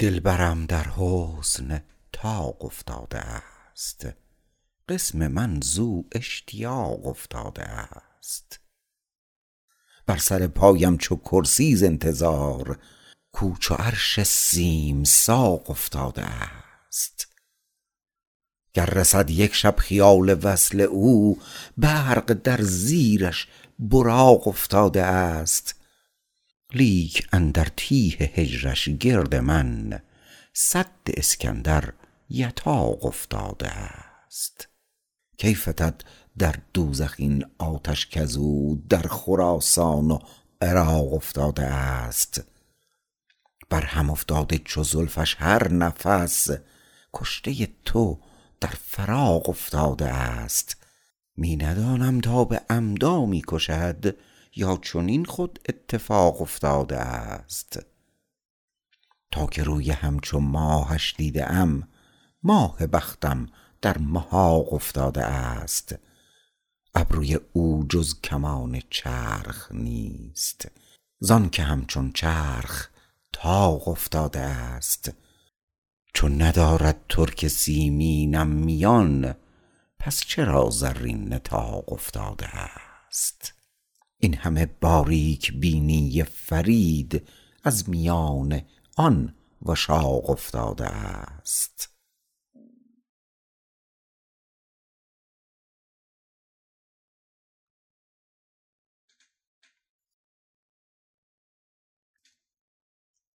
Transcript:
دلبرم در حسن طاق افتاده است، قسم من زو اشتیاق افتاده است. بر سر پایم چو کرسی ز انتظار، کو چو عرش سیم ساق افتاده است. گر رسد یک شب خیال وصل او، برق در زیرش براق افتاده است. لیک اندر تیه هجرش گرد من، سد اسکندر یتاق افتاده است. کی فتد در دوزخ این آتش کزو، در خراسان و عراق افتاده است. بر هم افتاده چو زلفش هر نفس، کشته تو در فراق افتاده است. می ندانم تا به عمدا می کشد، یا چنین خود اتفاق افتاده است. تا که روی همچو ماهش دیده ام، ماه بختم در محاق افتاده است. ابروی او جز کمان چرخ نیست، زان که همچون چرخ طاق افتاده است. چون ندارد ترک سیمینم میان، پس چرا زرین نطاق افتاده است. این همه باریک بینی فرید، از میان آن وشاق افتاده است.